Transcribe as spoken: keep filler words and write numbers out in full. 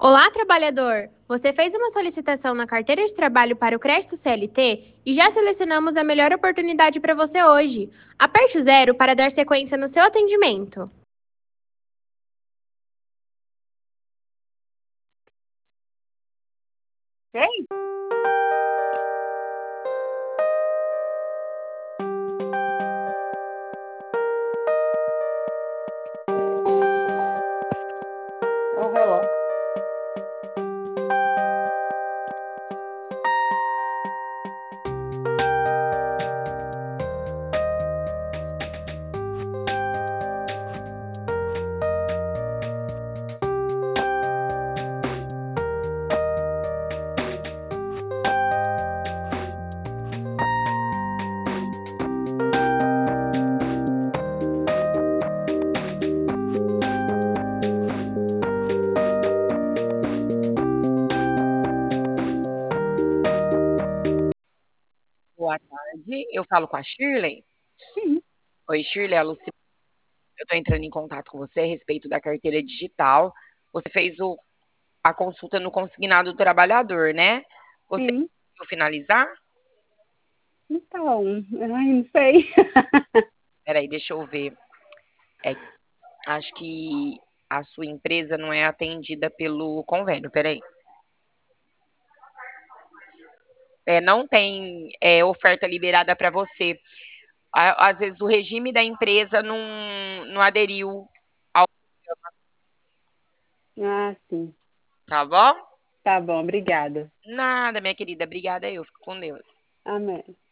Olá, trabalhador! Você fez uma solicitação na carteira de trabalho para o crédito C L T e já selecionamos a melhor oportunidade para você hoje. Aperte o zero para dar sequência no seu atendimento. Tem? É o relógio. Boa tarde, eu falo com a Shirley. Sim, Oi, Shirley, a Luci... eu estou entrando em contato com você a respeito da carteira digital. Você fez o... a consulta no consignado do trabalhador, né? Você sim. conseguiu finalizar? Então, ai, não sei. Peraí, deixa eu ver. É, acho que a sua empresa não é atendida pelo convênio, peraí. É, não tem é, oferta liberada para você. Á- Às vezes o regime da empresa não, não aderiu ao... Ah, sim. Tá bom? Tá bom, obrigada. Nada, minha querida. Obrigada eu. Fico com Deus. Amém.